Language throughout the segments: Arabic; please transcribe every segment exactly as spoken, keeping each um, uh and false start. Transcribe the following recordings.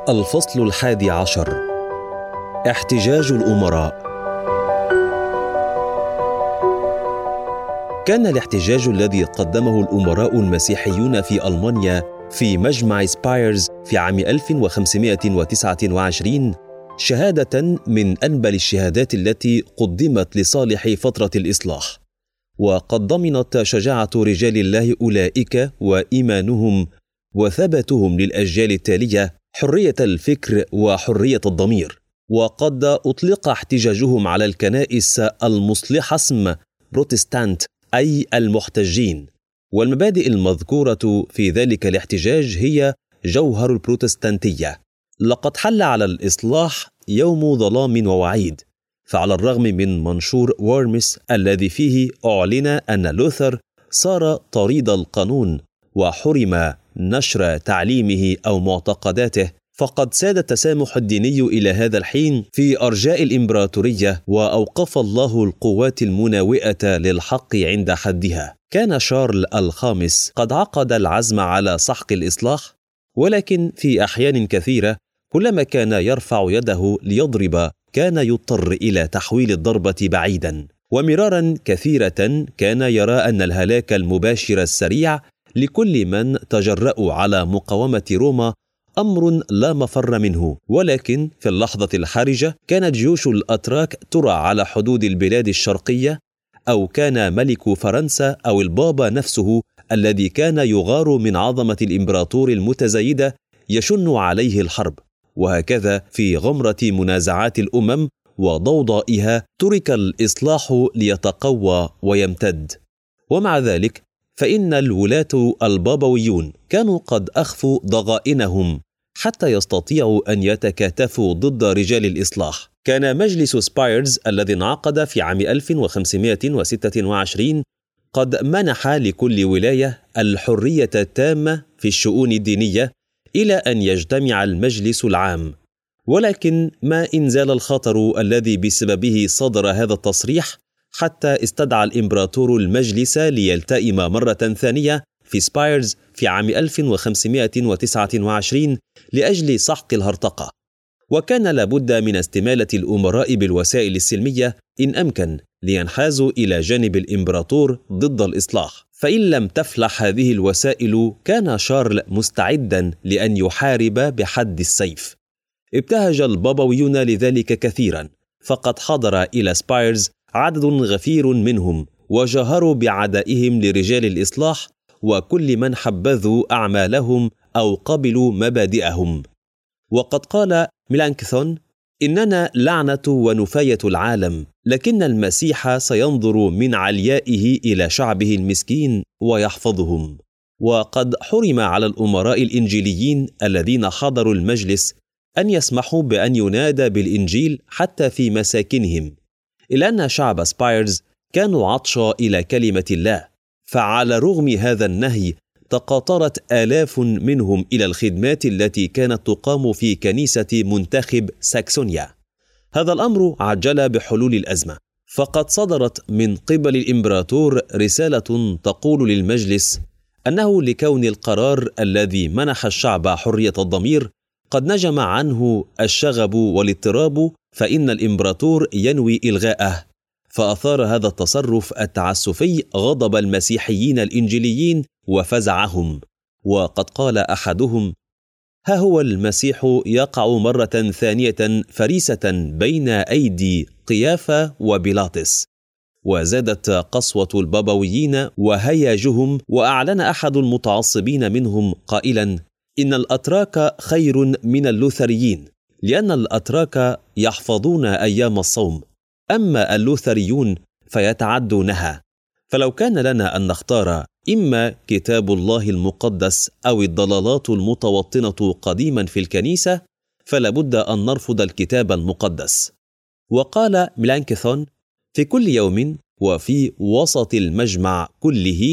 الفصل الحادي عشر: احتجاج الأمراء. كان الاحتجاج الذي قدمه الأمراء المسيحيون في ألمانيا في مجمع سبايرز في عام ألف وخمسمائة وتسعة وعشرين شهادة من أنبل الشهادات التي قدمت لصالح فترة الإصلاح، وقد ضمنت شجاعة رجال الله أولئك وإيمانهم وثباتهم للأجيال التالية حرية الفكر وحرية الضمير. وقد أطلق احتجاجهم على الكنائس المصلحة اسم بروتستانت، أي المحتجين، والمبادئ المذكورة في ذلك الاحتجاج هي جوهر البروتستانتية. لقد حل على الإصلاح يوم ظلام ووعيد، فعلى الرغم من منشور وورمس الذي فيه أعلن أن لوثر صار طريد القانون وحرم نشر تعليمه أو معتقداته، فقد ساد التسامح الديني إلى هذا الحين في أرجاء الإمبراطورية، وأوقف الله القوات المناوئة للحق عند حدها. كان شارل الخامس قد عقد العزم على سحق الإصلاح، ولكن في أحيان كثيرة كلما كان يرفع يده ليضرب كان يضطر إلى تحويل الضربة بعيدا، ومرارا كثيرة كان يرى أن الهلاك المباشر السريع لكل من تجرأوا على مقاومة روما أمر لا مفر منه. ولكن في اللحظة الحرجة كانت جيوش الأتراك ترى على حدود البلاد الشرقية، أو كان ملك فرنسا أو البابا نفسه الذي كان يغار من عظمة الإمبراطور المتزايدة يشن عليه الحرب. وهكذا في غمرة منازعات الأمم وضوضائها ترك الإصلاح ليتقوى ويمتد. ومع ذلك فإن الولاة البابويون كانوا قد أخفوا ضغائنهم حتى يستطيعوا أن يتكاتفوا ضد رجال الإصلاح. كان مجلس سبايرز الذي انعقد في عام ألف وخمسمائة وستة وعشرين قد منح لكل ولاية الحرية التامة في الشؤون الدينية إلى أن يجتمع المجلس العام. ولكن ما إن زال الخطر الذي بسببه صدر هذا التصريح حتى استدعى الإمبراطور المجلس ليلتئم مرة ثانية في سبايرز في عام ألف وخمسمائة وتسعة وعشرين لأجل سحق الهرطقة. وكان لابد من استمالة الأمراء بالوسائل السلمية إن أمكن لينحازوا إلى جانب الإمبراطور ضد الإصلاح، فإن لم تفلح هذه الوسائل كان شارل مستعدا لأن يحارب بحد السيف. ابتهج البابويون لذلك كثيرا، فقد حضر إلى سبايرز عدد غفير منهم وجاهروا بعدائهم لرجال الإصلاح وكل من حبذوا أعمالهم أو قبلوا مبادئهم. وقد قال ميلانكثون: إننا لعنة ونفاية العالم، لكن المسيح سينظر من عليائه إلى شعبه المسكين ويحفظهم. وقد حرم على الأمراء الإنجيليين الذين حضروا المجلس أن يسمحوا بأن ينادى بالإنجيل حتى في مساكنهم، إلا أن شعب سبايرز كانوا عطشى إلى كلمة الله، فعلى رغم هذا النهي تقاطرت آلاف منهم إلى الخدمات التي كانت تقام في كنيسة منتخب ساكسونيا. هذا الأمر عجل بحلول الأزمة، فقد صدرت من قبل الإمبراطور رسالة تقول للمجلس أنه لكون القرار الذي منح الشعب حرية الضمير قد نجم عنه الشغب والاضطراب، فإن الإمبراطور ينوي إلغاءه. فأثار هذا التصرف التعسفي غضب المسيحيين الإنجيليين وفزعهم، وقد قال أحدهم: ها هو المسيح يقع مرة ثانية فريسة بين أيدي قيافة وبيلاطس. وزادت قسوة البابويين وهياجهم، وأعلن أحد المتعصبين منهم قائلا: إن الأتراك خير من اللوثريين، لأن الأتراك يحفظون أيام الصوم، أما اللوثريون فيتعدونها. فلو كان لنا أن نختار إما كتاب الله المقدس أو الضلالات المتوطنة قديما في الكنيسة، فلابد أن نرفض الكتاب المقدس. وقال ميلانكثون: في كل يوم وفي وسط المجمع كله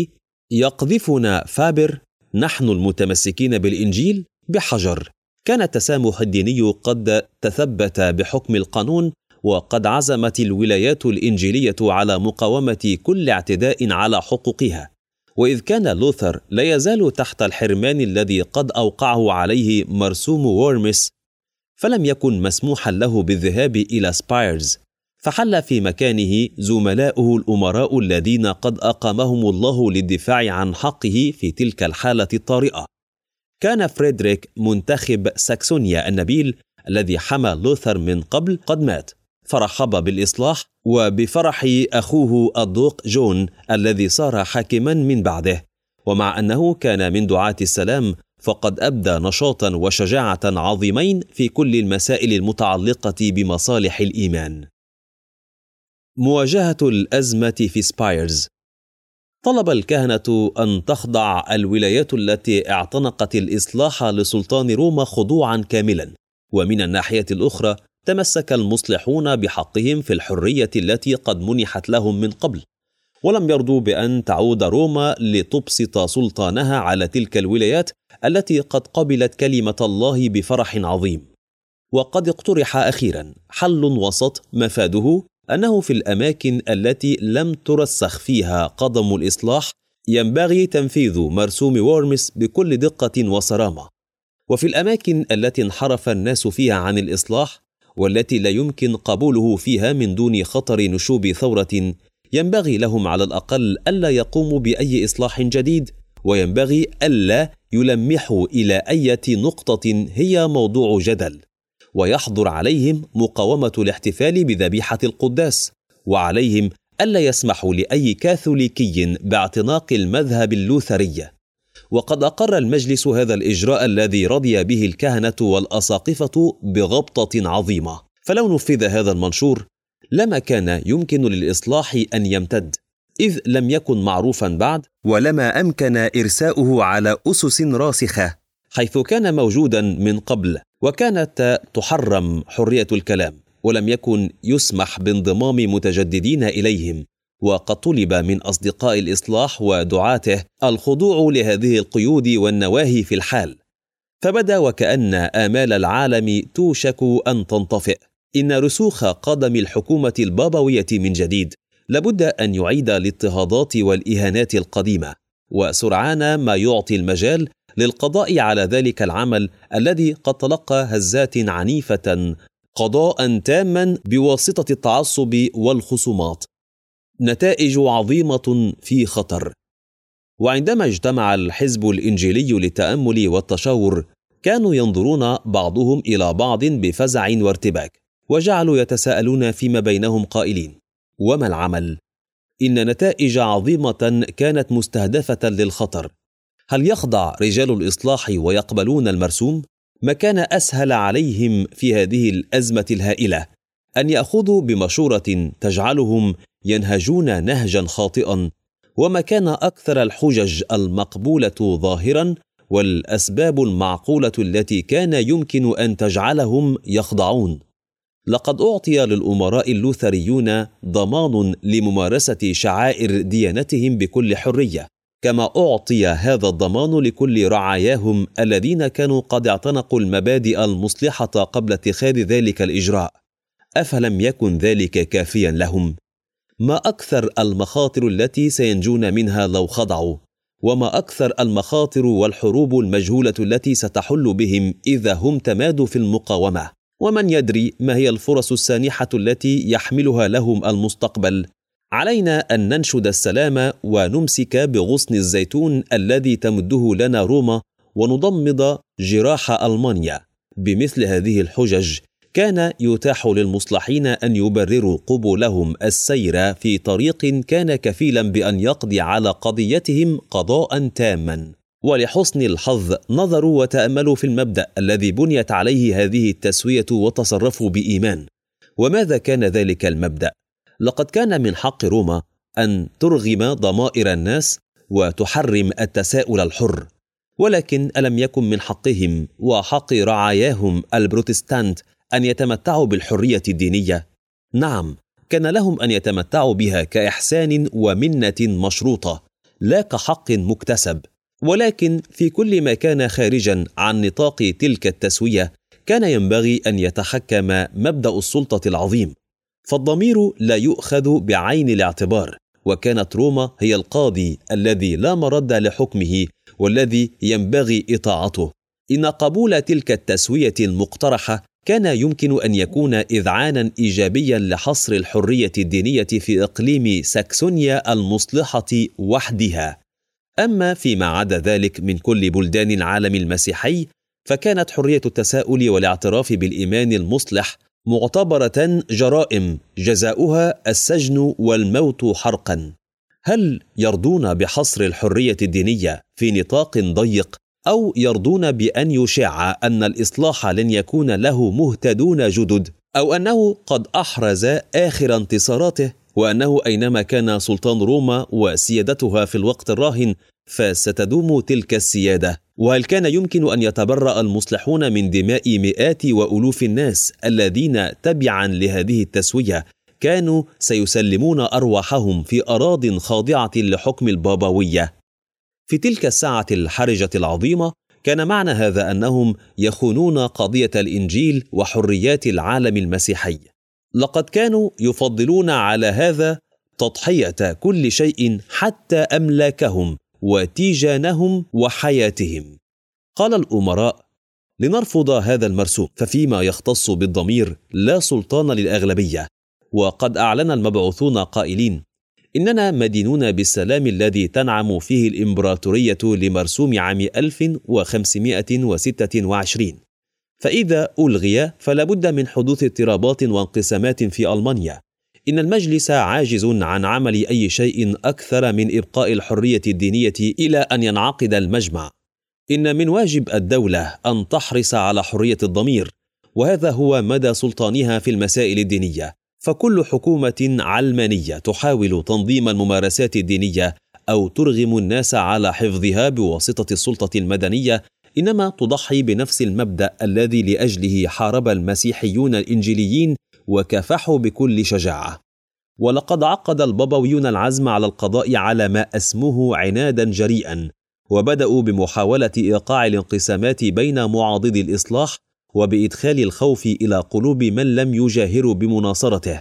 يقذفنا فابر نحن المتمسكين بالإنجيل بحجر. كان التسامح الديني قد تثبت بحكم القانون، وقد عزمت الولايات الإنجيلية على مقاومة كل اعتداء على حقوقها. وإذ كان لوثر لا يزال تحت الحرمان الذي قد أوقعه عليه مرسوم وورمس فلم يكن مسموحا له بالذهاب إلى سبايرز، فحل في مكانه زملاؤه الأمراء الذين قد أقامهم الله للدفاع عن حقه في تلك الحالة الطارئة. كان فريدريك منتخب ساكسونيا النبيل الذي حمى لوثر من قبل قد مات، فرحب بالإصلاح وبفرح أخوه الدوق جون الذي صار حاكما من بعده. ومع أنه كان من دعاة السلام، فقد أبدى نشاطا وشجاعة عظيمين في كل المسائل المتعلقة بمصالح الإيمان. مواجهة الأزمة في سبايرز. طلب الكهنة أن تخضع الولايات التي اعتنقت الإصلاح لسلطان روما خضوعا كاملا، ومن الناحية الأخرى تمسك المصلحون بحقهم في الحرية التي قد منحت لهم من قبل، ولم يرضوا بأن تعود روما لتبسط سلطانها على تلك الولايات التي قد قبلت كلمة الله بفرح عظيم. وقد اقترح أخيرا حل وسط مفاده أنه في الأماكن التي لم ترسخ فيها قدم الإصلاح ينبغي تنفيذ مرسوم وورمس بكل دقة وصرامة، وفي الأماكن التي انحرف الناس فيها عن الإصلاح والتي لا يمكن قبوله فيها من دون خطر نشوب ثورة، ينبغي لهم على الأقل ألا يقوموا بأي إصلاح جديد، وينبغي ألا يلمحوا إلى أي نقطة هي موضوع جدل، ويحظر عليهم مقاومة الاحتفال بذبيحة القداس، وعليهم ألا يسمحوا لأي كاثوليكي باعتناق المذهب اللوثري. وقد أقر المجلس هذا الإجراء الذي رضي به الكهنة والأساقفة بغبطة عظيمة، فلو نفذ هذا المنشور لما كان يمكن للإصلاح أن يمتد، إذ لم يكن معروفا بعد، ولما أمكن إرساؤه على أسس راسخة حيث كان موجودا من قبل، وكانت تحرم حرية الكلام، ولم يكن يسمح بانضمام متجددين إليهم. وقد طلب من أصدقاء الإصلاح ودعاته الخضوع لهذه القيود والنواهي في الحال، فبدا وكأن آمال العالم توشك أن تنطفئ. إن رسوخ قدم الحكومة البابوية من جديد لابد أن يعيد الاضطهادات والإهانات القديمة، وسرعان ما يعطي المجال للقضاء على ذلك العمل الذي قد تلقى هزات عنيفة قضاء تاما بواسطة التعصب والخصومات. نتائج عظيمة في خطر. وعندما اجتمع الحزب الإنجيلي للتأمل والتشاور، كانوا ينظرون بعضهم إلى بعض بفزع وارتباك، وجعلوا يتساءلون فيما بينهم قائلين: وما العمل؟ إن نتائج عظيمة كانت مستهدفة للخطر. هل يخضع رجال الإصلاح ويقبلون المرسوم؟ ما كان أسهل عليهم في هذه الأزمة الهائلة أن يأخذوا بمشورة تجعلهم ينهجون نهجا خاطئا، وما كان أكثر الحجج المقبولة ظاهرا والأسباب المعقولة التي كان يمكن أن تجعلهم يخضعون. لقد أعطي للأمراء اللوثريون ضمان لممارسة شعائر ديانتهم بكل حرية، كما أعطي هذا الضمان لكل رعاياهم الذين كانوا قد اعتنقوا المبادئ المصلحة قبل اتخاذ ذلك الإجراء. أفلم يكن ذلك كافيا لهم؟ ما أكثر المخاطر التي سينجون منها لو خضعوا، وما أكثر المخاطر والحروب المجهولة التي ستحل بهم إذا هم تمادوا في المقاومة، ومن يدري ما هي الفرص السانحة التي يحملها لهم المستقبل. علينا أن ننشد السلام ونمسك بغصن الزيتون الذي تمده لنا روما، ونضمد جراح ألمانيا. بمثل هذه الحجج كان يتاح للمصلحين أن يبرروا قبولهم السير في طريق كان كفيلا بأن يقضي على قضيتهم قضاء تاما. ولحسن الحظ نظروا وتأملوا في المبدأ الذي بنيت عليه هذه التسوية وتصرفوا بإيمان. وماذا كان ذلك المبدأ؟ لقد كان من حق روما أن ترغم ضمائر الناس وتحرم التساؤل الحر، ولكن ألم يكن من حقهم وحق رعاياهم البروتستانت أن يتمتعوا بالحرية الدينية؟ نعم، كان لهم أن يتمتعوا بها كإحسان ومنة مشروطة، لا كحق مكتسب. ولكن في كل ما كان خارجا عن نطاق تلك التسوية كان ينبغي أن يتحكم مبدأ السلطة العظيم، فالضمير لا يؤخذ بعين الاعتبار، وكانت روما هي القاضي الذي لا مرد لحكمه والذي ينبغي إطاعته. إن قبول تلك التسوية المقترحة كان يمكن أن يكون إذعانا إيجابيا لحصر الحرية الدينية في إقليم ساكسونيا المصلحة وحدها. أما فيما عدا ذلك من كل بلدان العالم المسيحي، فكانت حرية التساؤل والاعتراف بالإيمان المصلح معتبرة جرائم جزاؤها السجن والموت حرقا. هل يرضون بحصر الحرية الدينية في نطاق ضيق، أو يرضون بأن يشاع أن الإصلاح لن يكون له مهتدون جدد، أو أنه قد أحرز آخر انتصاراته، وأنه أينما كان سلطان روما وسيادتها في الوقت الراهن فستدوم تلك السيادة؟ وهل كان يمكن أن يتبرأ المصلحون من دماء مئات وألوف الناس الذين تبعا لهذه التسوية كانوا سيسلمون أرواحهم في أراضٍ خاضعة لحكم البابوية؟ في تلك الساعة الحرجة العظيمة كان معنى هذا أنهم يخونون قضية الإنجيل وحريات العالم المسيحي. لقد كانوا يفضلون على هذا تضحية كل شيء حتى أملاكهم وتيجانهم وحياتهم. قال الأمراء: لنرفض هذا المرسوم، ففيما يختص بالضمير لا سلطان للأغلبية. وقد أعلن المبعوثون قائلين: إننا مدينون بالسلام الذي تنعم فيه الإمبراطورية لمرسوم عام ألف وخمسمائة وستة وعشرين، فإذا ألغي فلا بد من حدوث اضطرابات وانقسامات في ألمانيا. إن المجلس عاجز عن عمل أي شيء أكثر من إبقاء الحرية الدينية إلى أن ينعقد المجمع. إن من واجب الدولة أن تحرص على حرية الضمير، وهذا هو مدى سلطانها في المسائل الدينية. فكل حكومة علمانية تحاول تنظيم الممارسات الدينية أو ترغم الناس على حفظها بواسطة السلطة المدنية إنما تضحي بنفس المبدأ الذي لأجله حارب المسيحيون الإنجيليين وكافحوا بكل شجاعة. ولقد عقد البابويون العزم على القضاء على ما أسموه عنادا جريئا، وبدأوا بمحاولة إيقاع الانقسامات بين معاضدي الإصلاح وبإدخال الخوف إلى قلوب من لم يجاهروا بمناصرته.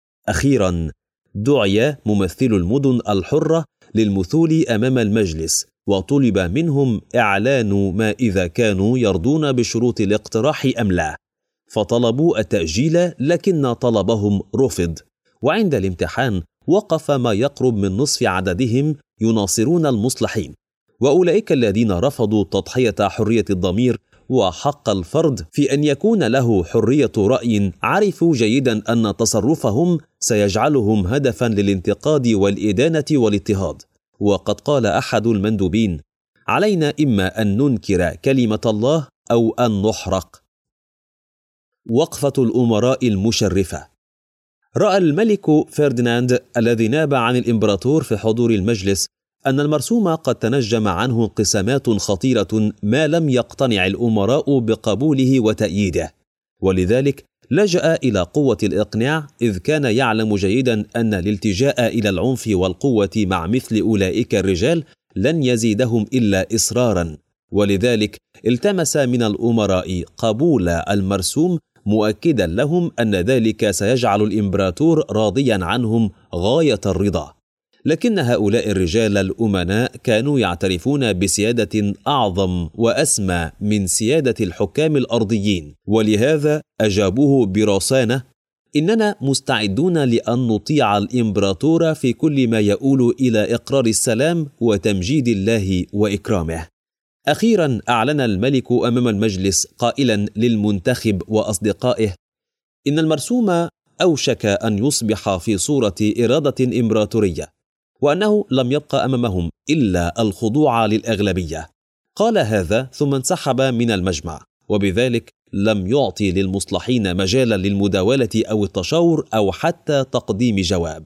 أخيرا دعي ممثلو المدن الحرة للمثول أمام المجلس، وطلب منهم إعلان ما إذا كانوا يرضون بشروط الاقتراح أم لا، فطلبوا التأجيل لكن طلبهم رفض. وعند الامتحان وقف ما يقرب من نصف عددهم يناصرون المصلحين، وأولئك الذين رفضوا تضحية حرية الضمير وحق الفرد في أن يكون له حرية رأي عرفوا جيدا أن تصرفهم سيجعلهم هدفا للانتقاد والإدانة والاضطهاد. وقد قال أحد المندوبين: علينا إما أن ننكر كلمة الله أو أن نحرق. وقفة الأمراء المشرفة. رأى الملك فرديناند الذي ناب عن الإمبراطور في حضور المجلس أن المرسوم قد تنجم عنه انقسامات خطيرة ما لم يقتنع الأمراء بقبوله وتأييده، ولذلك لجأ إلى قوة الإقناع، إذ كان يعلم جيدا أن الالتجاء إلى العنف والقوة مع مثل أولئك الرجال لن يزيدهم إلا إصرارا. ولذلك التمس من الأمراء قبول المرسوم، مؤكدا لهم أن ذلك سيجعل الإمبراطور راضيا عنهم غاية الرضا. لكن هؤلاء الرجال الأمناء كانوا يعترفون بسيادة أعظم وأسمى من سيادة الحكام الأرضيين، ولهذا أجابوه برصانة: إننا مستعدون لأن نطيع الإمبراطور في كل ما يؤول إلى إقرار السلام وتمجيد الله وإكرامه. أخيرا أعلن الملك أمام المجلس قائلا للمنتخب وأصدقائه: إن المرسوم أوشك أن يصبح في صورة إرادة إمبراطورية، وأنه لم يبقى أمامهم إلا الخضوع للأغلبية. قال هذا ثم انسحب من المجمع، وبذلك لم يعطي للمصلحين مجالا للمداولة أو التشاور أو حتى تقديم جواب.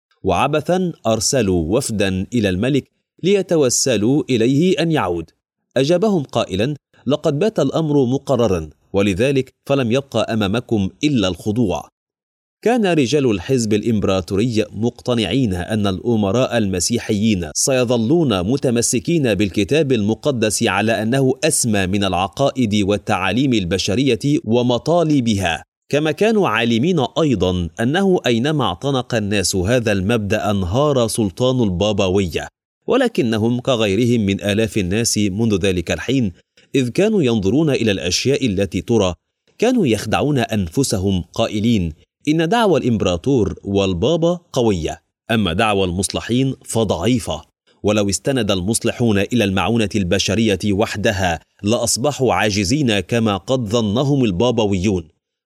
وعبثا أرسلوا وفدا إلى الملك ليتوسلوا إليه أن يعود. أجابهم قائلا: لقد بات الأمر مقررا، ولذلك فلم يبقى أمامكم إلا الخضوع. كان رجال الحزب الإمبراطوري مقتنعين أن الأمراء المسيحيين سيظلون متمسكين بالكتاب المقدس على أنه أسمى من العقائد والتعاليم البشرية ومطالبها، كما كانوا عالمين أيضا أنه أينما اعتنق الناس هذا المبدأ انهار سلطان البابوية. ولكنهم كغيرهم من آلاف الناس منذ ذلك الحين، إذ كانوا ينظرون إلى الأشياء التي ترى كانوا يخدعون أنفسهم قائلين إن دعوى الإمبراطور والبابا قوية، أما دعوى المصلحين فضعيفة، ولو استند المصلحون إلى المعونة البشرية وحدها لأصبحوا عاجزين كما قد ظنهم البابويون.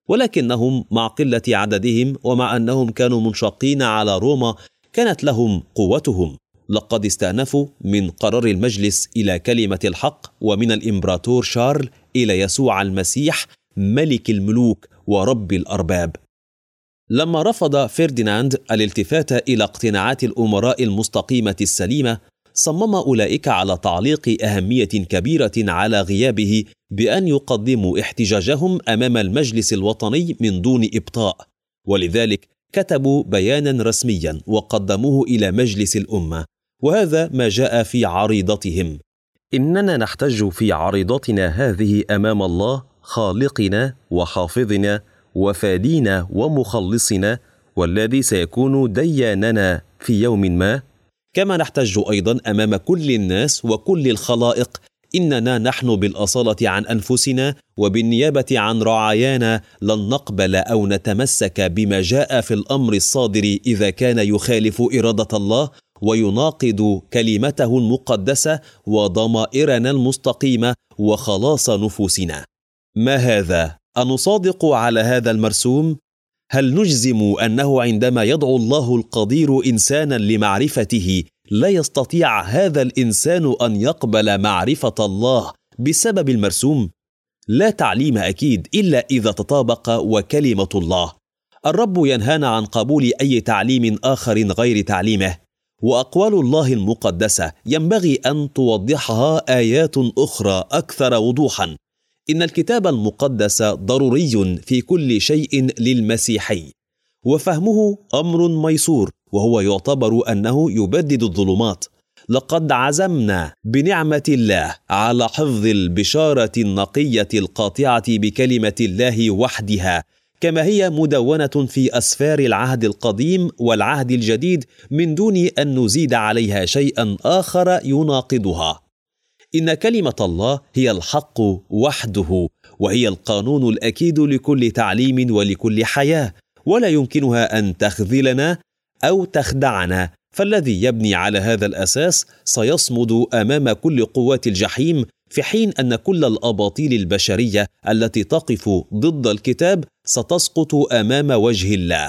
ولكنهم مع قلة عددهم ومع أنهم كانوا منشقين على روما كانت لهم قوتهم. لقد استأنفوا من قرار المجلس إلى كلمة الحق، ومن الإمبراطور شارل إلى يسوع المسيح ملك الملوك ورب الأرباب. لما رفض فرديناند الالتفات إلى اقتناعات الأمراء المستقيمة السليمة، صمم أولئك على تعليق أهمية كبيرة على غيابه بأن يقدموا احتجاجهم أمام المجلس الوطني من دون إبطاء، ولذلك كتبوا بيانا رسميا وقدموه إلى مجلس الأمة، وهذا ما جاء في عريضتهم: إننا نحتج في عريضتنا هذه أمام الله خالقنا وحافظنا وفادينا ومخلصنا، والذي سيكون دياننا في يوم ما، كما نحتج أيضا أمام كل الناس وكل الخلائق إننا نحن بالأصالة عن أنفسنا وبالنيابة عن رعايانا لن نقبل أو نتمسك بما جاء في الأمر الصادر إذا كان يخالف إرادة الله ويناقض كلمته المقدسة وضمائرنا المستقيمة وخلاص نفوسنا. ما هذا؟ أنصادق على هذا المرسوم؟ هل نجزم أنه عندما يدعو الله القدير إنسانا لمعرفته لا يستطيع هذا الإنسان أن يقبل معرفة الله بسبب المرسوم؟ لا تعليم أكيد إلا إذا تطابق وكلمة الله. الرب ينهانا عن قبول أي تعليم آخر غير تعليمه، وأقوال الله المقدسة ينبغي أن توضحها آيات أخرى أكثر وضوحا. إن الكتاب المقدس ضروري في كل شيء للمسيحي، وفهمه أمر ميسور، وهو يعتبر أنه يبدد الظلمات. لقد عزمنا بنعمة الله على حفظ البشارة النقية القاطعة بكلمة الله وحدها، كما هي مدونة في أسفار العهد القديم والعهد الجديد، من دون أن نزيد عليها شيئا آخر يناقضها. إن كلمة الله هي الحق وحده، وهي القانون الأكيد لكل تعليم ولكل حياة، ولا يمكنها أن تخذلنا أو تخدعنا، فالذي يبني على هذا الأساس سيصمد أمام كل قوات الجحيم، في حين أن كل الأباطيل البشرية التي تقف ضد الكتاب ستسقط أمام وجه الله.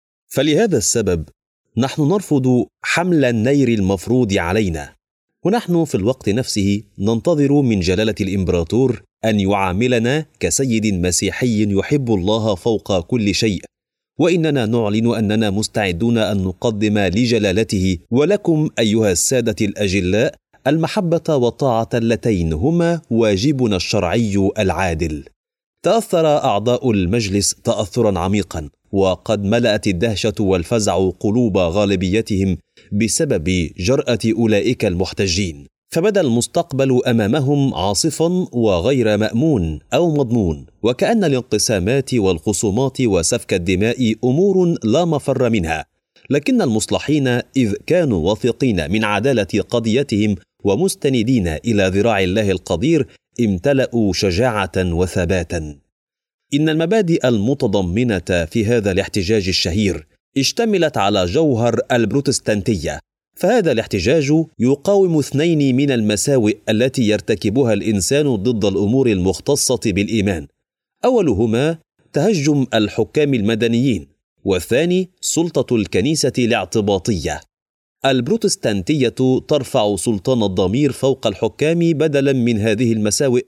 فلهذا السبب نحن نرفض حمل النير المفروض علينا، ونحن في الوقت نفسه ننتظر من جلالة الإمبراطور أن يعاملنا كسيد مسيحي يحب الله فوق كل شيء، وإننا نعلن أننا مستعدون أن نقدم لجلالته ولكم أيها السادة الأجلاء المحبة والطاعة اللتين هما واجبنا الشرعي العادل. تأثر أعضاء المجلس تأثرا عميقا، وقد ملأت الدهشة والفزع قلوب غالبيتهم بسبب جرأة أولئك المحتجين، فبدا المستقبل أمامهم عاصفا وغير مأمون أو مضمون، وكأن الانقسامات والخصومات وسفك الدماء أمور لا مفر منها. لكن المصلحين إذ كانوا واثقين من عدالة قضيتهم ومستندين إلى ذراع الله القدير امتلأوا شجاعة وثباتا. إن المبادئ المتضمنة في هذا الاحتجاج الشهير اشتملت على جوهر البروتستانتية، فهذا الاحتجاج يقاوم اثنين من المساوئ التي يرتكبها الإنسان ضد الأمور المختصة بالإيمان. أولهما تهجم الحكام المدنيين، والثاني سلطة الكنيسة الاعتباطية. البروتستانتية ترفع سلطان الضمير فوق الحكام بدلا من هذه المساوئ،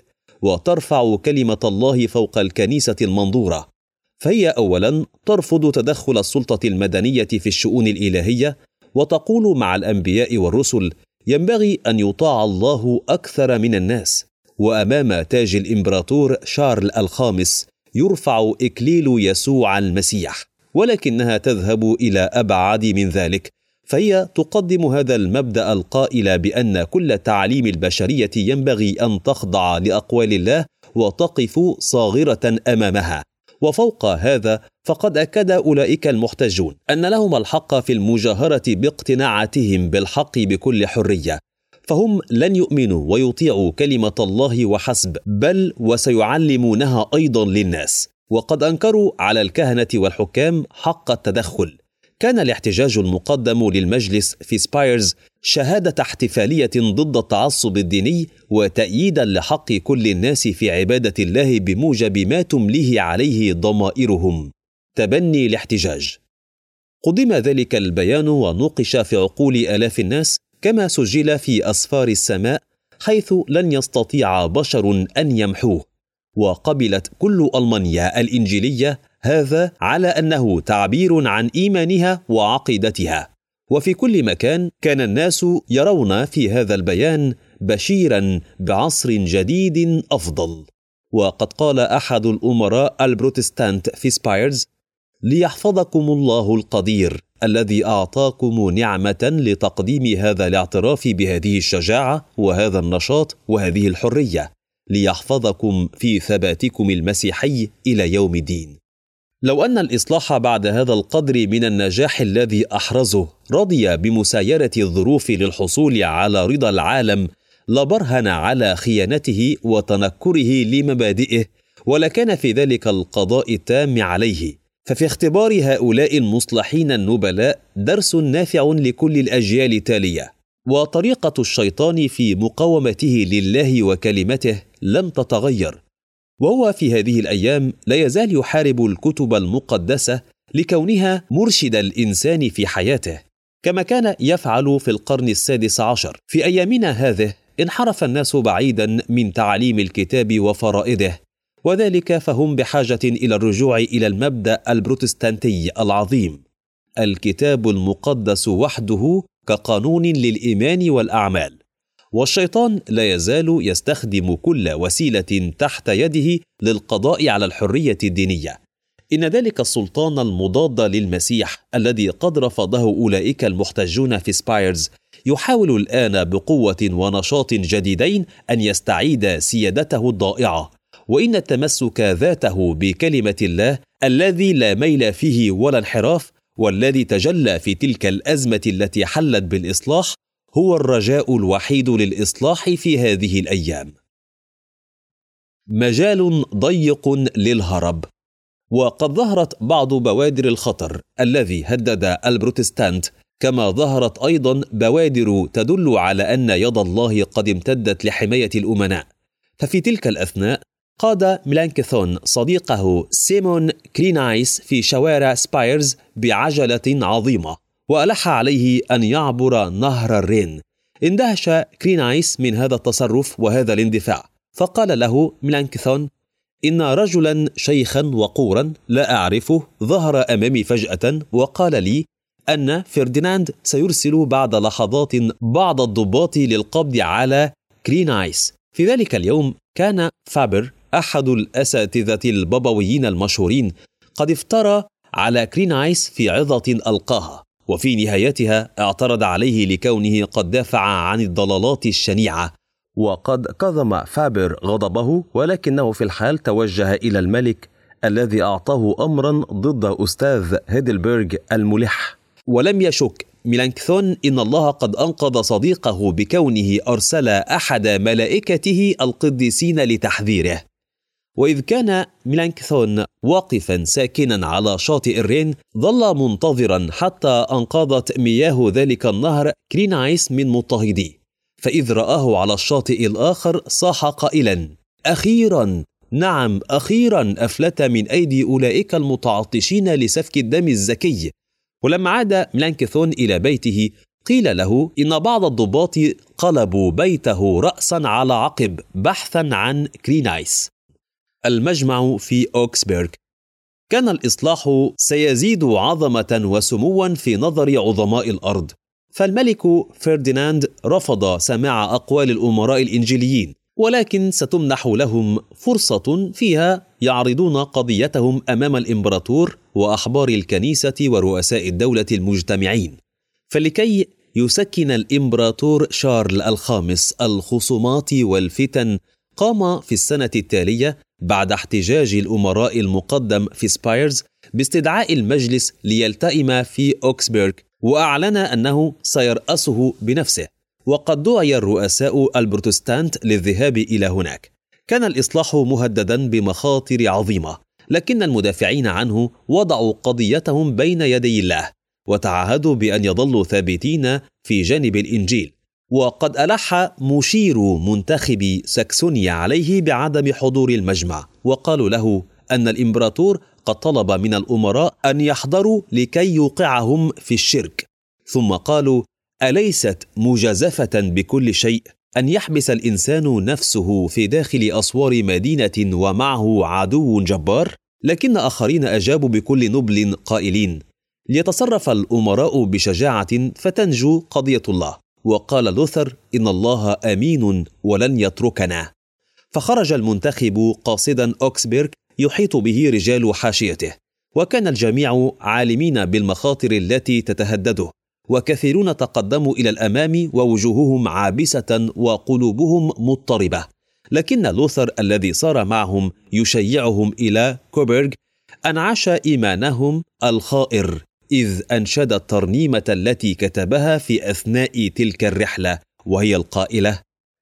وترفع كلمة الله فوق الكنيسة المنظورة. فهي أولا ترفض تدخل السلطة المدنية في الشؤون الإلهية، وتقول مع الأنبياء والرسل ينبغي أن يطاع الله أكثر من الناس. وأمام تاج الإمبراطور شارل الخامس يرفع إكليل يسوع المسيح، ولكنها تذهب إلى أبعد من ذلك، فهي تقدم هذا المبدأ القائل بأن كل تعليم البشرية ينبغي أن تخضع لأقوال الله وتقف صاغرة أمامها. وفوق هذا فقد أكد أولئك المحتجون أن لهم الحق في المجاهرة باقتناعاتهم بالحق بكل حرية، فهم لن يؤمنوا ويطيعوا كلمة الله وحسب، بل وسيعلمونها أيضا للناس. وقد أنكروا على الكهنة والحكام حق التدخل. كان الاحتجاج المقدم للمجلس في سبايرز شهادة احتفالية ضد التعصب الديني وتأييدا لحق كل الناس في عبادة الله بموجب ما تمليه عليه ضمائرهم. تبني الاحتجاج. قدم ذلك البيان ونوقش في عقول آلاف الناس كما سجل في أسفار السماء، حيث لن يستطيع بشر أن يمحوه. وقبلت كل ألمانيا الإنجيلية هذا على أنه تعبير عن إيمانها وعقيدتها. وفي كل مكان كان الناس يرون في هذا البيان بشيرا بعصر جديد أفضل. وقد قال أحد الأمراء البروتستانت في سبايرز: ليحفظكم الله القدير الذي أعطاكم نعمة لتقديم هذا الاعتراف بهذه الشجاعة وهذا النشاط وهذه الحرية، ليحفظكم في ثباتكم المسيحي إلى يوم الدين. لو أن الإصلاح بعد هذا القدر من النجاح الذي أحرزه رضي بمسايرة الظروف للحصول على رضا العالم، لبرهن على خيانته وتنكره لمبادئه، ولكان في ذلك القضاء التام عليه. ففي اختبار هؤلاء المصلحين النبلاء درس نافع لكل الأجيال التالية. وطريقة الشيطان في مقاومته لله وكلمته لم تتغير، وهو في هذه الأيام لا يزال يحارب الكتب المقدسة لكونها مرشد الإنسان في حياته، كما كان يفعل في القرن السادس عشر. في أيامنا هذه انحرف الناس بعيدا من تعليم الكتاب وفرائده، وذلك فهم بحاجة إلى الرجوع إلى المبدأ البروتستانتي العظيم: الكتاب المقدس وحده كقانون للإيمان والأعمال. والشيطان لا يزال يستخدم كل وسيلة تحت يده للقضاء على الحرية الدينية. إن ذلك السلطان المضاد للمسيح الذي قد رفضه أولئك المحتجون في سبايرز يحاول الآن بقوة ونشاط جديدين أن يستعيد سيادته الضائعة. وإن التمسك ذاته بكلمة الله الذي لا ميل فيه ولا انحراف، والذي تجلى في تلك الأزمة التي حلت بالإصلاح، هو الرجاء الوحيد للإصلاح في هذه الأيام. مجال ضيق للهرب. وقد ظهرت بعض بوادر الخطر الذي هدد البروتستانت، كما ظهرت أيضا بوادر تدل على أن يد الله قد امتدت لحماية الأمناء. ففي تلك الأثناء قاد ميلانكثون صديقه سيمون كرينايس في شوارع سبايرز بعجلة عظيمة، وألح عليه أن يعبر نهر الرين. اندهش كرينايس من هذا التصرف وهذا الاندفاع، فقال له ميلانكثون: إن رجلا شيخا وقورا لا أعرفه ظهر أمامي فجأة وقال لي أن فرديناند سيرسل بعد لحظات بعض الضباط للقبض على كرينايس. في ذلك اليوم كان فابر أحد الأساتذة البابويين المشهورين قد افترى على كرينايس في عظة ألقاها، وفي نهايتها اعترض عليه لكونه قد دافع عن الضلالات الشنيعة. وقد كظم فابر غضبه، ولكنه في الحال توجه إلى الملك الذي أعطاه أمرا ضد أستاذ هيدلبرغ الملح. ولم يشك ميلانكثون إن الله قد أنقذ صديقه بكونه أرسل أحد ملائكته القديسين لتحذيره. وإذ كان ميلانكثون واقفا ساكنا على شاطئ الرين، ظل منتظرا حتى أنقذت مياه ذلك النهر كرينايس من مضطهديه. فإذ رآه على الشاطئ الآخر صاح قائلا: أخيرا، نعم أخيرا، أفلت من أيدي أولئك المتعطشين لسفك الدم الزكي. ولما عاد ميلانكثون إلى بيته قيل له إن بعض الضباط قلبوا بيته رأسا على عقب بحثا عن كرينايس. المجمع في أوكسبرغ. كان الإصلاح سيزيد عظمة وسموا في نظر عظماء الأرض، فالملك فرديناند رفض سماع أقوال الأمراء الإنجيليين، ولكن ستمنح لهم فرصة فيها يعرضون قضيتهم أمام الإمبراطور وأحبار الكنيسة ورؤساء الدولة المجتمعين. فلكي يسكن الإمبراطور شارل الخامس الخصومات والفتن، قام في السنة التالية بعد احتجاج الأمراء المقدم في سبايرز باستدعاء المجلس ليلتئم في أوكسبرغ، وأعلن أنه سيرأسه بنفسه. وقد دعي الرؤساء البروتستانت للذهاب إلى هناك. كان الإصلاح مهددا بمخاطر عظيمة، لكن المدافعين عنه وضعوا قضيتهم بين يدي الله وتعهدوا بأن يظلوا ثابتين في جانب الإنجيل. وقد ألح مشير منتخب ساكسونيا عليه بعدم حضور المجمع، وقالوا له أن الإمبراطور قد طلب من الأمراء أن يحضروا لكي يوقعهم في الشرك. ثم قالوا: أليست مجازفة بكل شيء أن يحبس الإنسان نفسه في داخل أسوار مدينة ومعه عدو جبار؟ لكن آخرين أجابوا بكل نبل قائلين: ليتصرف الأمراء بشجاعة فتنجو قضية الله. وقال لوثر: إن الله أمين ولن يتركنا. فخرج المنتخب قاصدا أوكسبرغ يحيط به رجال حاشيته، وكان الجميع عالمين بالمخاطر التي تتهدده، وكثيرون تقدموا إلى الأمام ووجوههم عابسة وقلوبهم مضطربة. لكن لوثر الذي صار معهم يشيعهم إلى كوبرغ أنعش إيمانهم الخائر، إذ أنشد الترنيمة التي كتبها في أثناء تلك الرحلة، وهي القائلة: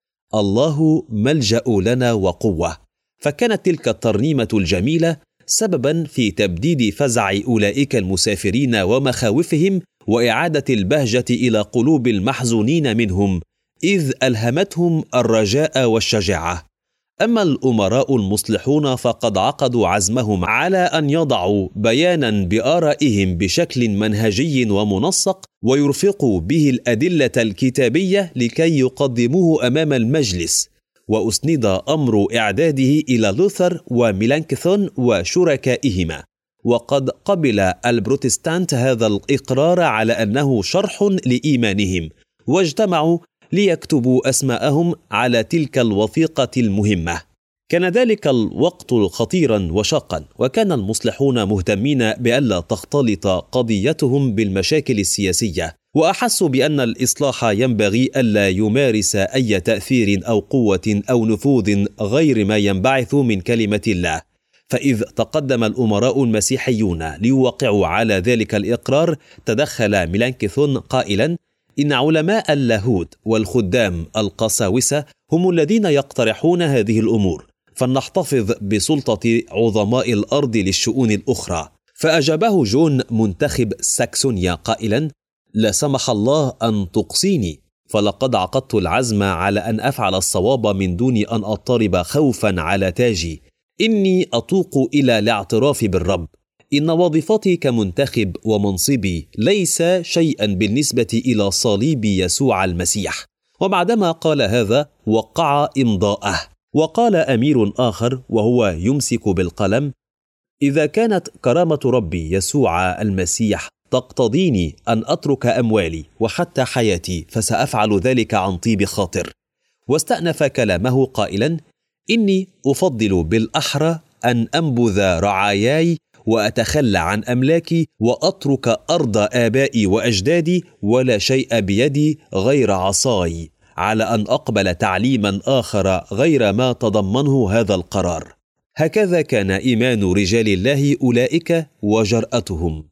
الله ملجأ لنا وقوة. فكانت تلك الترنيمة الجميلة سببا في تبديد فزع أولئك المسافرين ومخاوفهم، وإعادة البهجة إلى قلوب المحزونين منهم، إذ ألهمتهم الرجاء والشجاعة. أما الأمراء المصلحون فقد عقدوا عزمهم على أن يضعوا بيانا بآرائهم بشكل منهجي ومنسق، ويرفقوا به الأدلة الكتابية لكي يقدموه أمام المجلس. وأسند أمر إعداده إلى لوثر وميلانكثون وشركائهما، وقد قبل البروتستانت هذا الإقرار على أنه شرح لإيمانهم، واجتمعوا ليكتبوا أسماءهم على تلك الوثيقة المهمة. كان ذلك الوقت خطيرا وشاقا، وكان المصلحون مهتمين بألا تختلط قضيتهم بالمشاكل السياسية، وأحسوا بأن الإصلاح ينبغي ألا يمارس أي تأثير أو قوة أو نفوذ غير ما ينبعث من كلمة الله. فإذ تقدم الأمراء المسيحيون ليوقعوا على ذلك الإقرار، تدخل ميلانكثون قائلا: إن علماء اللاهوت والخدام القساوسة هم الذين يقترحون هذه الأمور، فلنحتفظ بسلطة عظماء الأرض للشؤون الأخرى. فأجابه جون منتخب ساكسونيا قائلا: لا سمح الله أن تقصيني، فلقد عقدت العزم على أن أفعل الصواب من دون أن أضطرب خوفا على تاجي. إني أتوق إلى الاعتراف بالرب. إن وظيفتي كمنتخب ومنصبي ليس شيئا بالنسبة إلى صليب يسوع المسيح. وبعدما قال هذا وقع إمضاءه. وقال أمير آخر وهو يمسك بالقلم: إذا كانت كرامة ربي يسوع المسيح تقتضيني أن أترك أموالي وحتى حياتي فسأفعل ذلك عن طيب خاطر. واستأنف كلامه قائلا: إني أفضل بالأحرى أن أنبذ رعاياي وأتخلى عن أملاكي وأترك أرض آبائي وأجدادي ولا شيء بيدي غير عصاي، على أن أقبل تعليما آخر غير ما تضمنه هذا القرار. هكذا كان إيمان رجال الله أولئك وجرأتهم.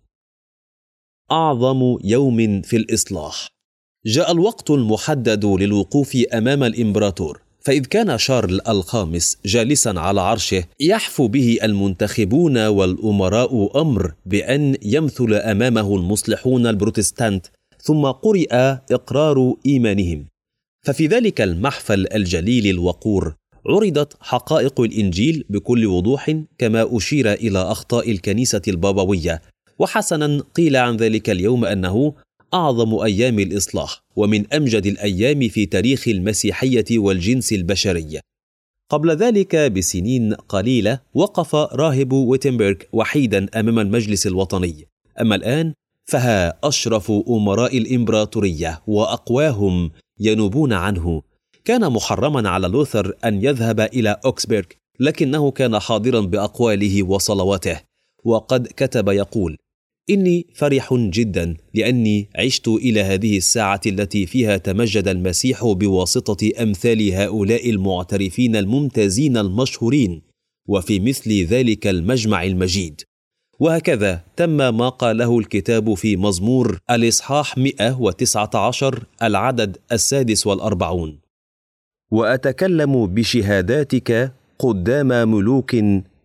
أعظم يوم في الإصلاح. جاء الوقت المحدد للوقوف أمام الإمبراطور، فإذ كان شارل الخامس جالسا على عرشه يحفو به المنتخبون والأمراء أمر بأن يمثل أمامه المصلحون البروتستانت، ثم قرئ إقرار إيمانهم. ففي ذلك المحفل الجليل الوقور عرضت حقائق الإنجيل بكل وضوح، كما أشير إلى أخطاء الكنيسة البابوية. وحسنا قيل عن ذلك اليوم أنه أعظم أيام الإصلاح ومن أمجد الأيام في تاريخ المسيحية والجنس البشري. قبل ذلك بسنين قليلة وقف راهب ويتنبرغ وحيدا أمام المجلس الوطني، أما الآن فها أشرف أمراء الإمبراطورية وأقواهم ينوبون عنه. كان محرما على لوثر أن يذهب إلى أوكسبرغ، لكنه كان حاضرا بأقواله وصلواته، وقد كتب يقول: إني فرح جدا لأني عشت إلى هذه الساعة التي فيها تمجد المسيح بواسطة أمثال هؤلاء المعترفين الممتازين المشهورين، وفي مثل ذلك المجمع المجيد. وهكذا تم ما قاله الكتاب في مزمور الإصحاح مئة وتسعة عشر العدد السادس والأربعون: وأتكلم بشهاداتك قدام ملوك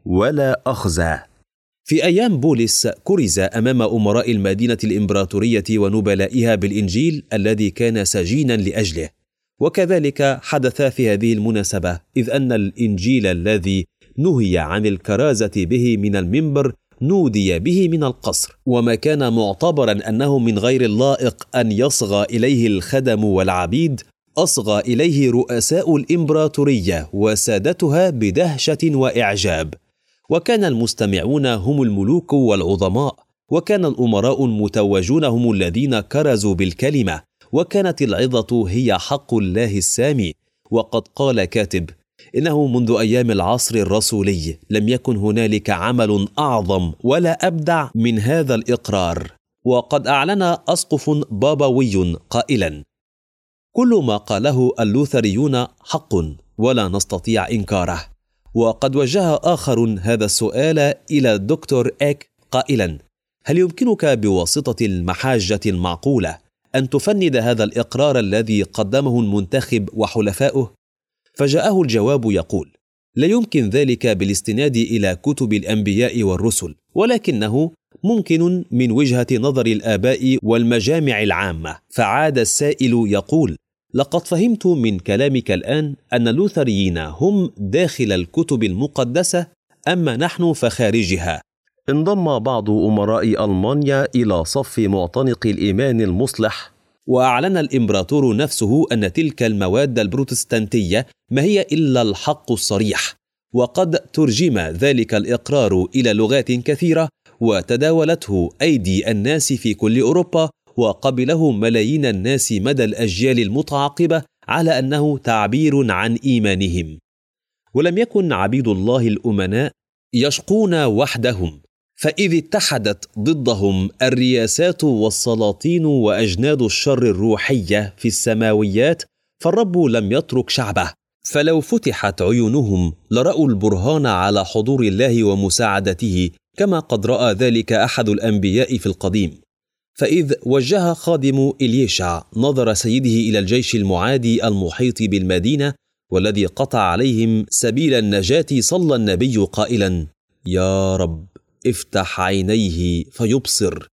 ولا أخزى. في أيام بولس كرز أمام أمراء المدينة الإمبراطورية ونبلائها بالإنجيل الذي كان سجينا لأجله، وكذلك حدث في هذه المناسبة، إذ أن الإنجيل الذي نهي عن الكرازة به من المنبر نودي به من القصر، وما كان معتبرا أنه من غير اللائق أن يصغى إليه الخدم والعبيد أصغى إليه رؤساء الإمبراطورية وسادتها بدهشة وإعجاب، وكان المستمعون هم الملوك والعظماء، وكان الأمراء المتوجون هم الذين كرزوا بالكلمة، وكانت العظة هي حق الله السامي. وقد قال كاتب: إنه منذ أيام العصر الرسولي لم يكن هنالك عمل أعظم ولا أبدع من هذا الإقرار. وقد أعلن أسقف بابوي قائلا: كل ما قاله اللوثريون حق ولا نستطيع إنكاره. وقد وجه آخر هذا السؤال إلى الدكتور إيك قائلا: هل يمكنك بواسطة المحاجة المعقولة أن تفند هذا الإقرار الذي قدمه المنتخب وحلفائه؟ فجاءه الجواب يقول: لا يمكن ذلك بالاستناد إلى كتب الأنبياء والرسل، ولكنه ممكن من وجهة نظر الآباء والمجامع العامة. فعاد السائل يقول: لقد فهمت من كلامك الآن أن اللوثريين هم داخل الكتب المقدسة، أما نحن فخارجها. انضم بعض أمراء ألمانيا إلى صف معتنق الإيمان المصلح، وأعلن الإمبراطور نفسه أن تلك المواد البروتستانتية ما هي إلا الحق الصريح. وقد ترجم ذلك الإقرار إلى لغات كثيرة، وتداولته أيدي الناس في كل أوروبا، وقبله ملايين الناس مدى الأجيال المتعاقبة على أنه تعبير عن إيمانهم. ولم يكن عبيد الله الأمناء يشقون وحدهم، فإذ اتحدت ضدهم الرياسات والسلاطين وأجناد الشر الروحية في السماويات، فالرب لم يترك شعبه. فلو فتحت عيونهم لرأوا البرهان على حضور الله ومساعدته، كما قد رأى ذلك أحد الأنبياء في القديم. فإذ وجه خادم إليشع نظر سيده إلى الجيش المعادي المحيط بالمدينة والذي قطع عليهم سبيل النجاة، صلى النبي قائلا: يا رب افتح عينيه فيبصر.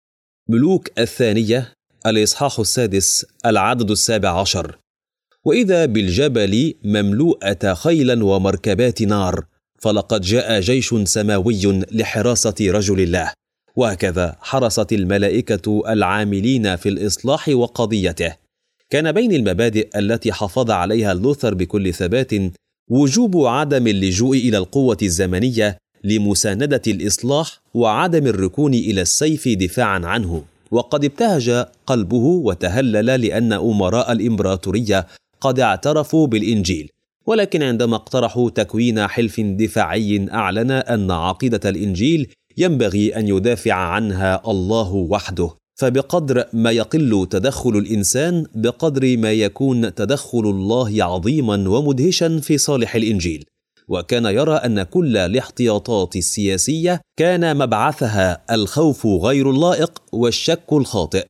ملوك الثانية الإصحاح السادس العدد السابع عشر. وإذا بالجبل مملوءة خيلا ومركبات نار، فلقد جاء جيش سماوي لحراسة رجل الله. وهكذا حرست الملائكة العاملين في الإصلاح وقضيته. كان بين المبادئ التي حافظ عليها لوثر بكل ثبات وجوب عدم اللجوء إلى القوة الزمنية لمساندة الإصلاح، وعدم الركون إلى السيف دفاعا عنه. وقد ابتهج قلبه وتهلل لأن أمراء الإمبراطورية قد اعترفوا بالإنجيل، ولكن عندما اقترحوا تكوين حلف دفاعي أعلن أن عقيدة الإنجيل ينبغي أن يدافع عنها الله وحده. فبقدر ما يقل تدخل الإنسان بقدر ما يكون تدخل الله عظيما ومدهشا في صالح الإنجيل. وكان يرى أن كل الاحتياطات السياسية كان مبعثها الخوف غير اللائق والشك الخاطئ.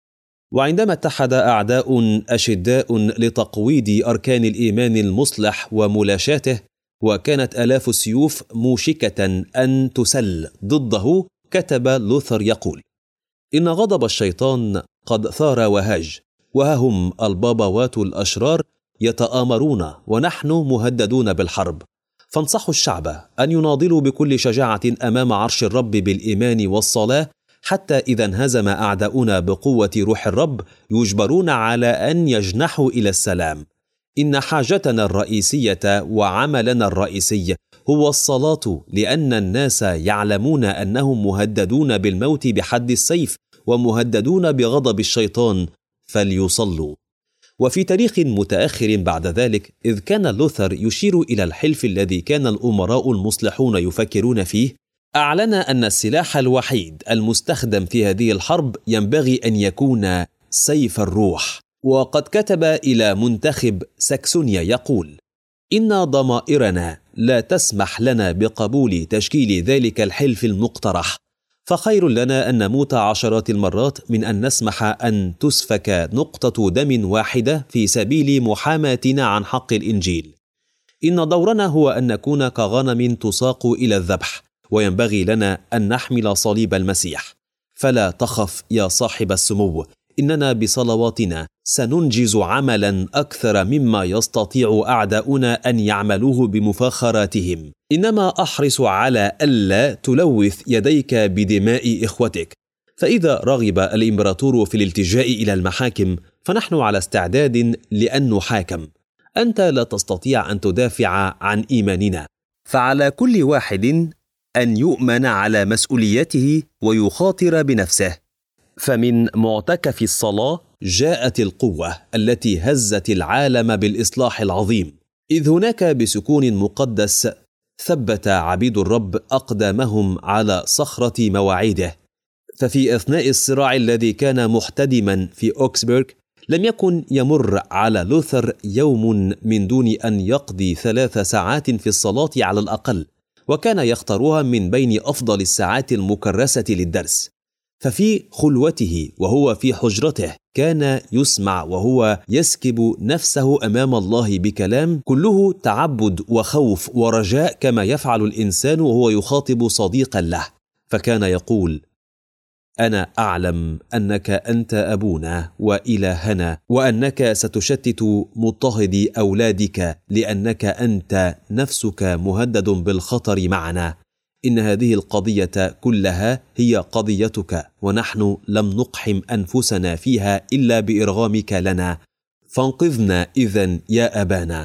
وعندما اتحد أعداء أشداء لتقويض أركان الإيمان المصلح وملاشاته، وكانت آلاف السيوف موشكة أن تسل ضده، كتب لوثر يقول: إن غضب الشيطان قد ثار وهاج، وها هم البابوات الأشرار يتآمرون، ونحن مهددون بالحرب. فانصحوا الشعب أن يناضلوا بكل شجاعة أمام عرش الرب بالإيمان والصلاة، حتى إذا انهزم أعداؤنا بقوة روح الرب يجبرون على أن يجنحوا إلى السلام. إن حاجتنا الرئيسية وعملنا الرئيسي هو الصلاة، لأن الناس يعلمون أنهم مهددون بالموت بحد السيف ومهددون بغضب الشيطان، فليصلوا. وفي تاريخ متأخر بعد ذلك، إذ كان لوثر يشير إلى الحلف الذي كان الأمراء المصلحون يفكرون فيه، أعلن أن السلاح الوحيد المستخدم في هذه الحرب ينبغي أن يكون سيف الروح. وقد كتب إلى منتخب ساكسونيا يقول: إن ضمائرنا لا تسمح لنا بقبول تشكيل ذلك الحلف المقترح، فخير لنا أن نموت عشرات المرات من أن نسمح أن تسفك نقطة دم واحدة في سبيل محاماتنا عن حق الإنجيل. إن دورنا هو أن نكون كغنم تساق إلى الذبح، وينبغي لنا أن نحمل صليب المسيح. فلا تخف يا صاحب السمو، إننا بصلواتنا سننجز عملا أكثر مما يستطيع أعداؤنا أن يعملوه بمفاخراتهم. إنما أحرص على ألا تلوث يديك بدماء إخوتك. فإذا رغب الإمبراطور في الالتجاء إلى المحاكم فنحن على استعداد لأن نحاكم. أنت لا تستطيع أن تدافع عن إيماننا، فعلى كل واحد أن يؤمن على مسؤوليته ويخاطر بنفسه. فمن معتكف الصلاة جاءت القوة التي هزت العالم بالإصلاح العظيم، إذ هناك بسكون مقدس ثبت عبيد الرب أقدامهم على صخرة مواعيده. ففي أثناء الصراع الذي كان محتدما في أوكسبورغ لم يكن يمر على لوثر يوم من دون أن يقضي ثلاث ساعات في الصلاة على الأقل، وكان يختارها من بين أفضل الساعات المكرسة للدرس. ففي خلوته وهو في حجرته كان يسمع وهو يسكب نفسه أمام الله بكلام كله تعبد وخوف ورجاء، كما يفعل الإنسان وهو يخاطب صديقا له. فكان يقول: أنا أعلم أنك أنت أبونا وإلهنا، وأنك ستشتت مضطهدي أولادك، لأنك أنت نفسك مهدد بالخطر معنا. إن هذه القضية كلها هي قضيتك، ونحن لم نقحم أنفسنا فيها إلا بإرغامك لنا، فانقذنا إذن يا أبانا.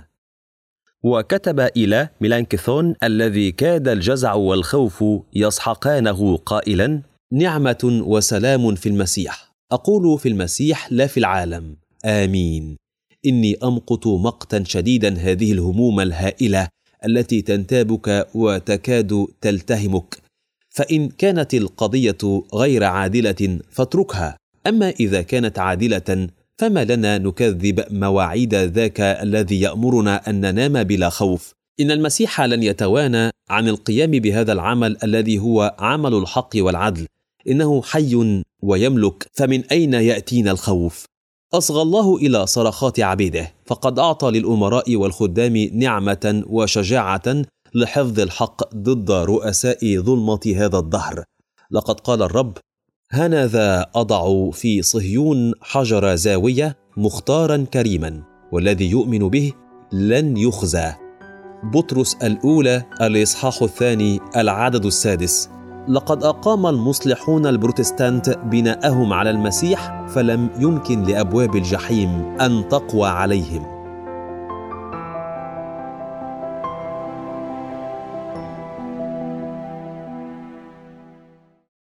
وكتب إلى ميلانكثون الذي كاد الجزع والخوف يسحقانه قائلا: نعمة وسلام في المسيح، أقول في المسيح لا في العالم، آمين. إني أمقت مقتا شديدا هذه الهموم الهائلة التي تنتابك وتكاد تلتهمك. فإن كانت القضية غير عادلة فاتركها، أما إذا كانت عادلة فما لنا نكذب مواعيد ذاك الذي يأمرنا أن ننام بلا خوف. إن المسيح لن يتوانى عن القيام بهذا العمل الذي هو عمل الحق والعدل. إنه حي ويملك، فمن أين يأتينا الخوف؟ أصغى الله إلى صرخات عبيده، فقد أعطى للأمراء والخدام نعمة وشجاعة لحفظ الحق ضد رؤساء ظلمة هذا الدهر. لقد قال الرب: هنذا أضع في صهيون حجر زاوية مختارا كريما، والذي يؤمن به لن يخزى. بطرس الأولى الإصحاح الثاني العدد السادس. لقد أقام المصلحون البروتستانت بناءهم على المسيح، فلم يمكن لأبواب الجحيم أن تقوى عليهم.